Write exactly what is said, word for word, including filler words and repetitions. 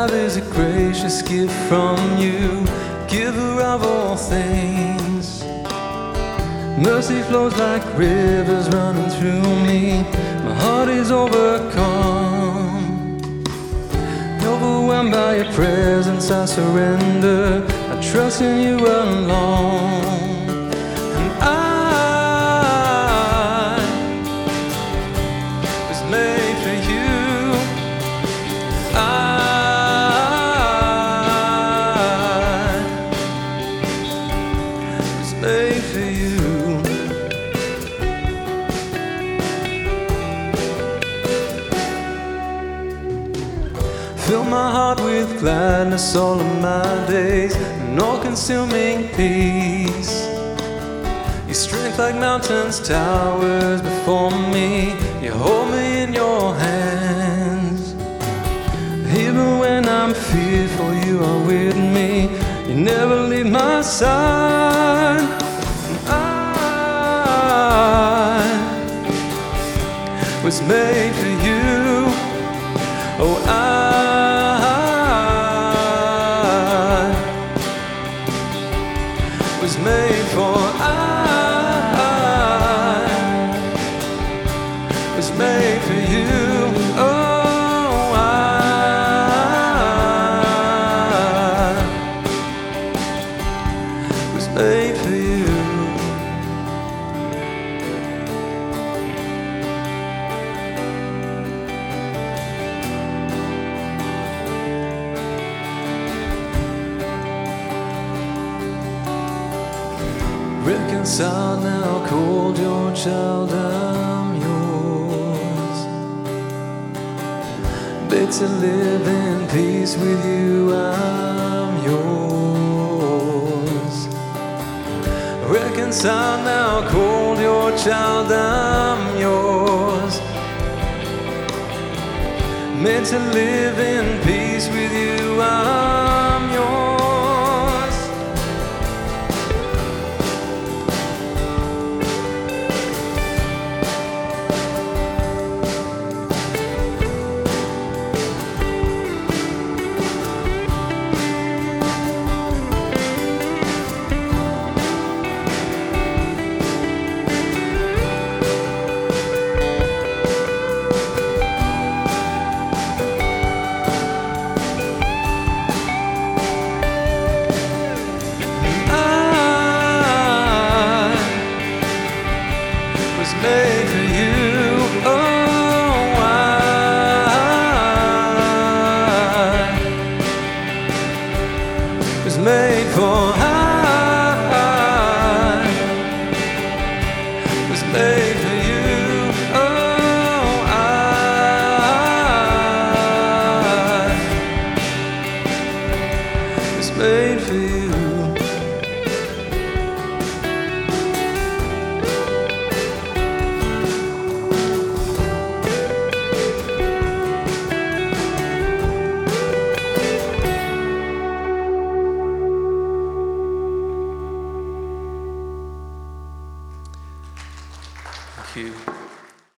child is a gracious gift from you, giver of all things. Mercy flows like rivers running through me. My heart is overcome. Overwhelmed by your presence, I surrender. I trust in you alone. And I was made for you. I was made for you. Fill my heart with gladness all of my days, and all-consuming peace. Your strength like mountains towers before me. You hold me in your hands. Even when I'm fearful, you are with me. You never leave my side. And I was made for you. Oh, I was made for, I was made for you. Oh, I was made for you. Reconciled now, called your child, I'm yours. Bid to live in peace with you, I'm yours. Reconciled now, called your child, I'm yours. Meant to live in peace with you, I'm yours.